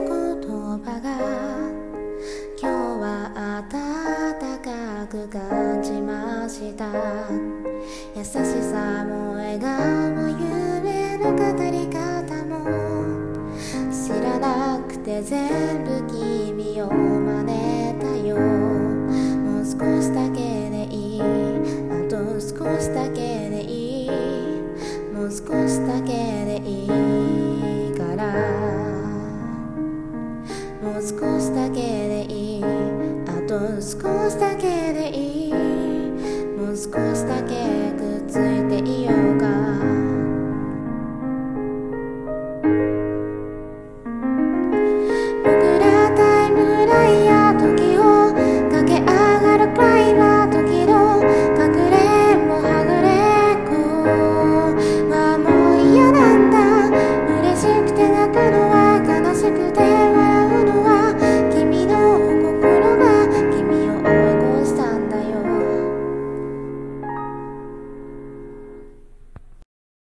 言葉が今日は暖かく感じました。優しさも笑顔も夢の語り方も知らなくて全部君を真似たよ。もう少しだけでいい、あと少しだけでいい、もう少しだけでいいから、もう少しだけでいい、あと少しだけでいい、もう少しだけ